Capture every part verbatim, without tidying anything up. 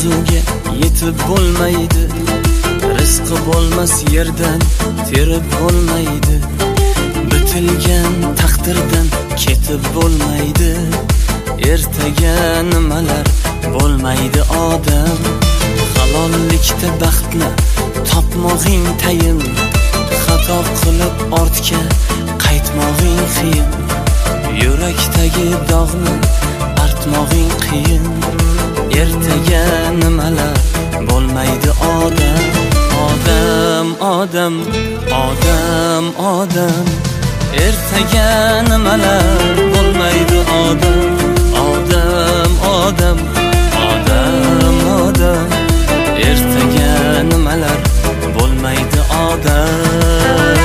orzuga yetib bo'lmaydi. Rizqi bo'lmas yerdan terib bo'lmaydi. Bitilgan taqdirdan ketib bo'lmaydi. Ertaga nimalar bo'lmaydi odam. Halollikda baxtni topmog'ing tayin. Xato qilib ortga qaytmog'ing qiyin. Yurakdagi dog'ni artmog'ing qiyin. Ertaga nimalar bo'lmaydi odam. Odam, odam, odam, odam. Ertaga nimalar bo'lmaydi odam. Odam, odam, odam, odam. Ertaga nimalar bo'lmaydi odam.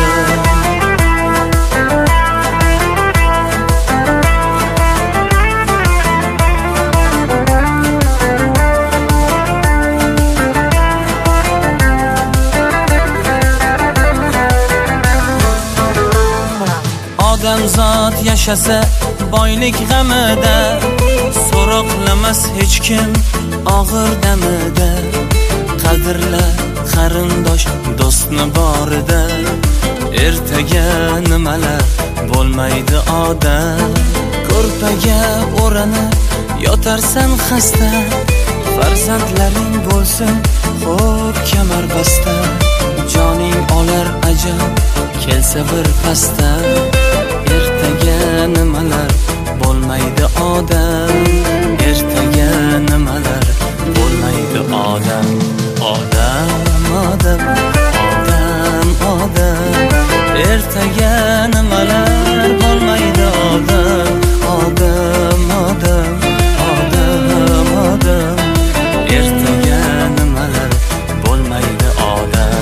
Odamzod yashasa boylik g'amida, so'roqlamas hech kim og'ir damida. Qadrla qarindosh do'stni borida. Ertaga nimalar bo'lmaydi odam. Ko'rpaga o'ranib yotarsan xasta. Farzandlaring bo'lsin xo'p kamarbasta. Joning olar ajal kelsa bir pasta. Ertaga nimalar bo'lmaydi odam. Ertaga nimalar bo'lmaydi odam. Odam, odam, odam, odam. Ertaga nimalar bo'lmaydi odam. Odam, odam, odam, odam. Ertaga nimalar bo'lmaydi odam.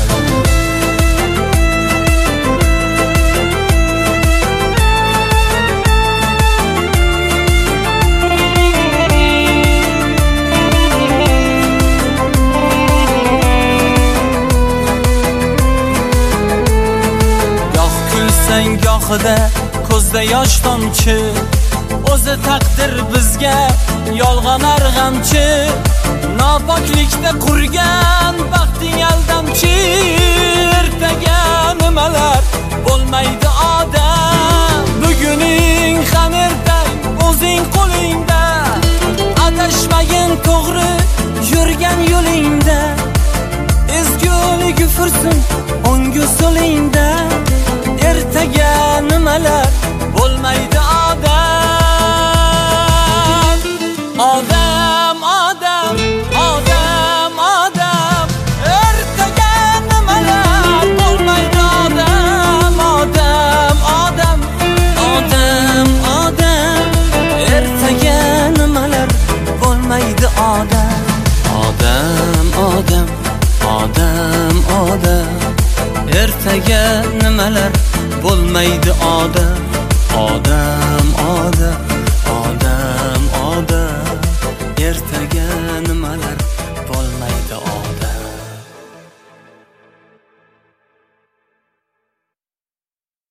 Gohida ko'zda yosh tomchi. O'zi taqdir bizga yolg'on arg'amchi. Nopoklikda qurgan baxting aldamchi. Ertaga nimalar bo'lmaydi odam. Buguning ham ertang o'zing qo'lingda. Adashmagin to'g'ri yurgan yo'lingda. Ezgulik fursun o'ngu so'lingda. Ertaga nimalar bo'lmaydi odam. Odam, odam, odam, odam. Ertaga nimalar bo'lmaydi odam. Odam, odam, odam, odam. Ertaga nimalar bo'lmaydi odam. Odam, odam, odam, odam. Ertaga nimalar bo'lmaydi odam. Odam, odam.